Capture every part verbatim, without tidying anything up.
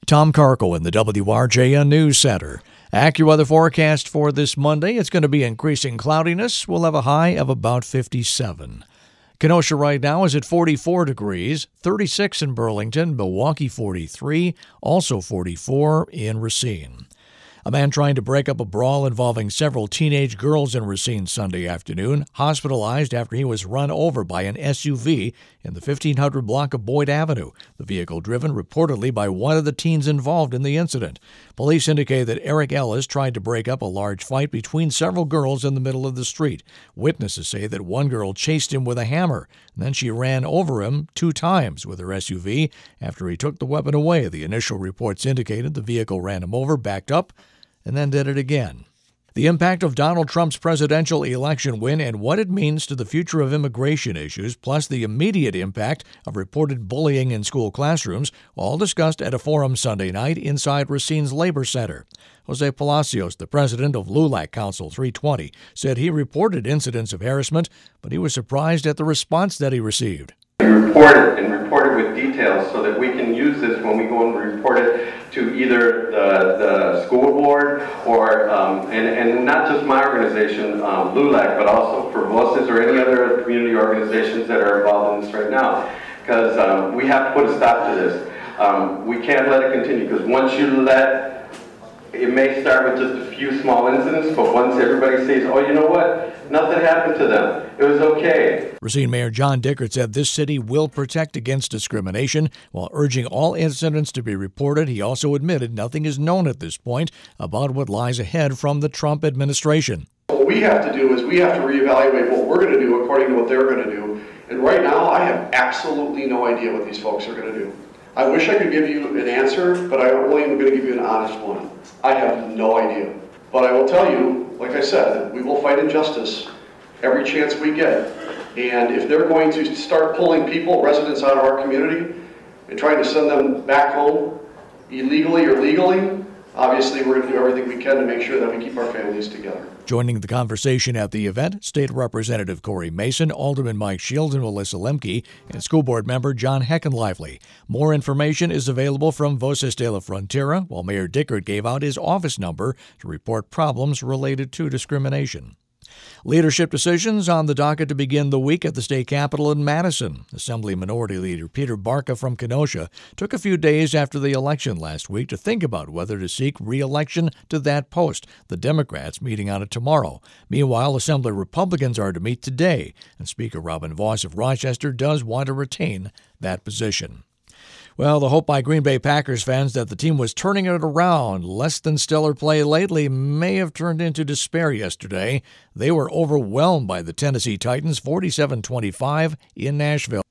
Tom Carkle in the W R J N News Center. AccuWeather forecast for this Monday. It's going to be increasing cloudiness. We'll have a high of about fifty-seven. Kenosha right now is at forty-four degrees, thirty-six in Burlington, Milwaukee forty-three, also forty-four in Racine. A man trying to break up a brawl involving several teenage girls in Racine Sunday afternoon, hospitalized after he was run over by an S U V in the fifteen hundred block of Boyd Avenue, the vehicle driven reportedly by one of the teens involved in the incident. Police indicate that Eric Ellis tried to break up a large fight between several girls in the middle of the street. Witnesses say that one girl chased him with a hammer, and then she ran over him two times with her S U V after he took the weapon away. The initial reports indicated the vehicle ran him over, backed up, and then did it again. The impact of Donald Trump's presidential election win and what it means to the future of immigration issues, plus the immediate impact of reported bullying in school classrooms, all discussed at a forum Sunday night inside Racine's Labor Center. Jose Palacios, the president of LULAC Council three twenty, said he reported incidents of harassment, but he was surprised at the response that he received. We report it and report it with details so that we can use this when we go and report it to either the, the school board or, um, and, and not just my organization, um, LULAC, but also for Voices or any other community organizations that are involved in this right now. Because um, we have to put a stop to this. Um, we can't let it continue, because once you let, it may start with just a few small incidents, but once everybody says, oh, you know what? Nothing happened to them. It was okay. Racine Mayor John Dickert said this city will protect against discrimination while urging all incidents to be reported. He also admitted nothing is known at this point about what lies ahead from the Trump administration. What we have to do is we have to reevaluate what we're going to do according to what they're going to do. And right now, I have absolutely no idea what these folks are going to do. I wish I could give you an answer, but I only am going to give you an honest one. I have no idea. But I will tell you, like I said, we will fight injustice every chance we get. And if they're going to start pulling people, residents out of our community, and trying to send them back home illegally or legally, obviously we're going to do everything we can to make sure that we keep our families together. Joining the conversation at the event, State Representative Corey Mason, Alderman Mike Shields and Melissa Lemke, and School Board Member John Heckenlively. More information is available from Voces de la Frontera, while Mayor Dickert gave out his office number to report problems related to discrimination. Leadership decisions on the docket to begin the week at the state capitol in Madison. Assembly Minority Leader Peter Barca from Kenosha took a few days after the election last week to think about whether to seek re-election to that post. The Democrats meeting on it tomorrow. Meanwhile, Assembly Republicans are to meet today, and Speaker Robin Vos of Rochester does want to retain that position. Well, the hope by Green Bay Packers fans that the team was turning it around, less than stellar play lately, may have turned into despair yesterday. They were overwhelmed by the Tennessee Titans, forty-seven twenty-five in Nashville.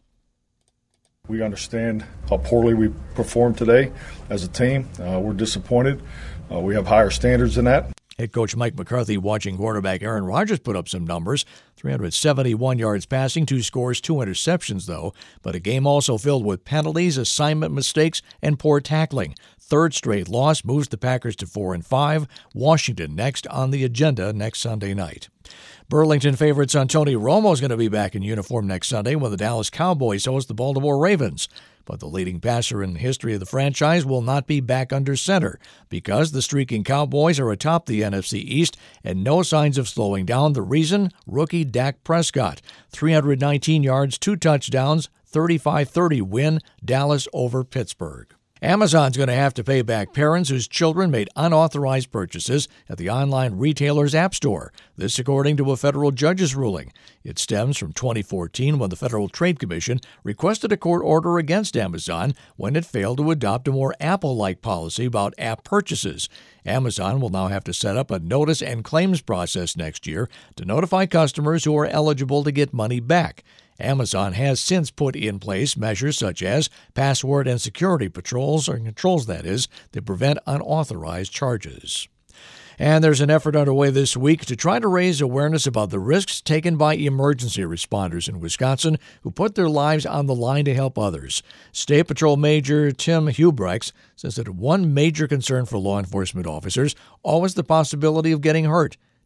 We understand how poorly we performed today as a team. Uh, we're disappointed. Uh, we have higher standards than that. Head coach Mike McCarthy watching quarterback Aaron Rodgers put up some numbers. three hundred seventy-one yards passing, two scores, two interceptions, though. But a game also filled with penalties, assignment mistakes, and poor tackling. Third straight loss moves the Packers to four and five. Washington next on the agenda next Sunday night. Burlington favorite son Tony Romo is going to be back in uniform next Sunday when the Dallas Cowboys host the Baltimore Ravens. But the leading passer in the history of the franchise will not be back under center because the streaking Cowboys are atop the N F C East and no signs of slowing down. The reason? Rookie Dak Prescott. three hundred nineteen yards, two touchdowns, thirty-five thirty win, Dallas over Pittsburgh. Amazon's going to have to pay back parents whose children made unauthorized purchases at the online retailer's app store. This according to a federal judge's ruling. It stems from twenty fourteen when the Federal Trade Commission requested a court order against Amazon when it failed to adopt a more Apple-like policy about app purchases. Amazon will now have to set up a notice and claims process next year to notify customers who are eligible to get money back. Amazon has since put in place measures such as password and security patrols, or controls that is, that prevent unauthorized charges. And there's an effort underway this week to try to raise awareness about the risks taken by emergency responders in Wisconsin who put their lives on the line to help others. State Patrol Major Tim Hubrechts says that one major concern for law enforcement officers always the possibility of getting hurt.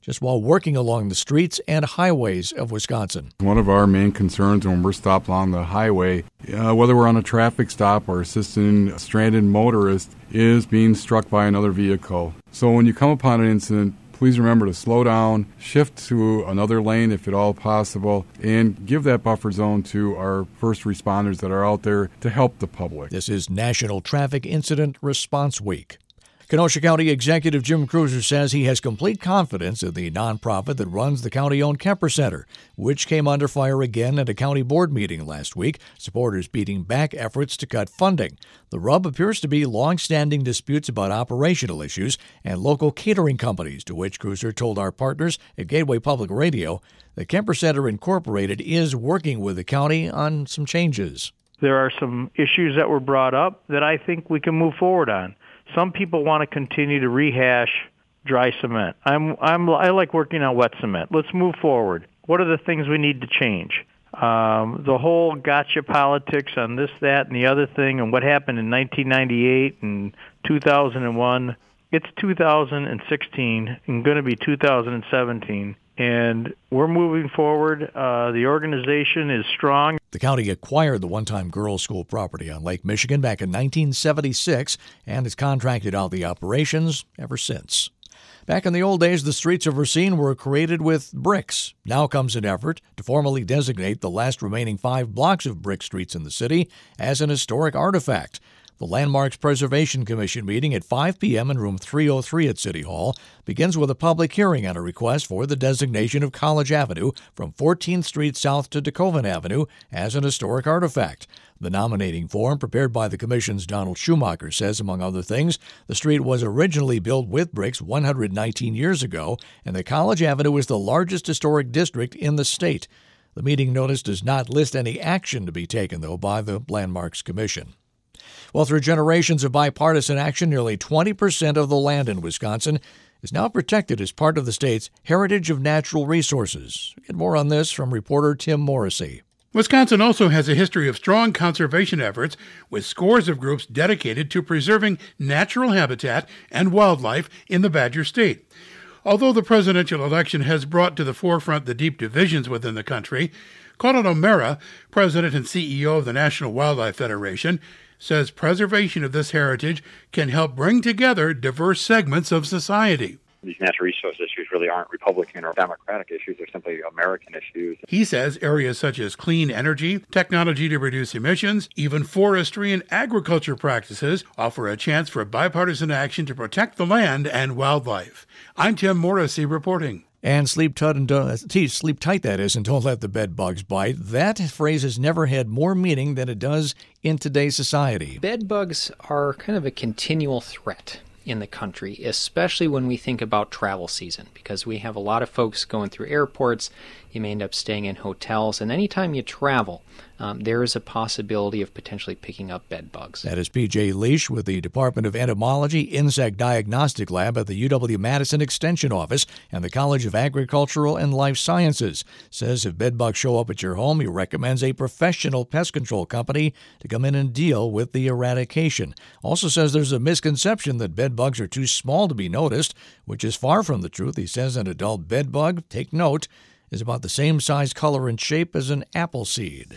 just while working along the streets and highways of Wisconsin. One of our main concerns when we're stopped along the highway, uh, whether we're on a traffic stop or assisting a stranded motorist, is being struck by another vehicle. So when you come upon an incident, please remember to slow down, shift to another lane if at all possible, and give that buffer zone to our first responders that are out there to help the public. This is National Traffic Incident Response Week. Kenosha County Executive Jim Kreuser says he has complete confidence in the nonprofit that runs the county-owned Kemper Center, which came under fire again at a county board meeting last week, supporters beating back efforts to cut funding. The rub appears to be long-standing disputes about operational issues and local catering companies, to which Kreuser told our partners at Gateway Public Radio the Kemper Center Incorporated is working with the county on some changes. There are some issues that were brought up that I think we can move forward on. Some people want to continue to rehash dry cement. I'm, I'm, I like working on wet cement. Let's move forward. What are the things we need to change? Um, the whole gotcha politics on this, that, and the other thing, and what happened in nineteen ninety-eight and two thousand one. It's two thousand sixteen and going to be two thousand seventeen. And we're moving forward. Uh, the organization is strong. The county acquired the one-time girls' school property on Lake Michigan back in nineteen seventy-six and has contracted out the operations ever since. Back in the old days, the streets of Racine were created with bricks. Now comes an effort to formally designate the last remaining five blocks of brick streets in the city as an historic artifact. The Landmarks Preservation Commission meeting at five p.m. in room three oh three at City Hall begins with a public hearing on a request for the designation of College Avenue from fourteenth Street south to DeKoven Avenue as an historic artifact. The nominating form, prepared by the Commission's Donald Schumacher, says, among other things, the street was originally built with bricks one hundred nineteen years ago, and that College Avenue is the largest historic district in the state. The meeting notice does not list any action to be taken, though, by the Landmarks Commission. Well, through generations of bipartisan action, nearly twenty percent of the land in Wisconsin is now protected as part of the state's heritage of natural resources. Get more on this from reporter Tim Morrissey. Wisconsin also has a history of strong conservation efforts, with scores of groups dedicated to preserving natural habitat and wildlife in the Badger State. Although the presidential election has brought to the forefront the deep divisions within the country, Colin O'Mara, president and C E O of the National Wildlife Federation, says preservation of this heritage can help bring together diverse segments of society. These natural resource issues really aren't Republican or Democratic issues. They're simply American issues. He says areas such as clean energy, technology to reduce emissions, even forestry and agriculture practices offer a chance for bipartisan action to protect the land and wildlife. I'm Tim Morrissey reporting. And sleep tight, and don't, sleep tight, that is, and don't let the bed bugs bite. That phrase has never had more meaning than it does in today's society. Bed bugs are kind of a continual threat in the country, especially when we think about travel season, because we have a lot of folks going through airports. You may end up staying in hotels, and anytime you travel, um, there is a possibility of potentially picking up bed bugs. That is P J Leash with the Department of Entomology Insect Diagnostic Lab at the U W-Madison Extension Office and the College of Agricultural and Life Sciences. Says if bed bugs show up at your home, he recommends a professional pest control company to come in and deal with the eradication. Also says there's a misconception that bed bugs are too small to be noticed, which is far from the truth. He says an adult bed bug, take note, is about the same size, color, and shape as an apple seed.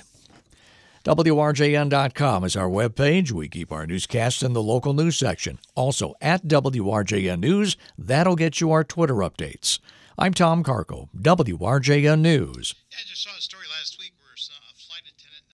W R J N dot com is our webpage. We keep our newscasts in the local news section. Also, at W R J N News, that'll get you our Twitter updates. I'm Tom Carco, W R J N News. Yeah, I just saw a story last week.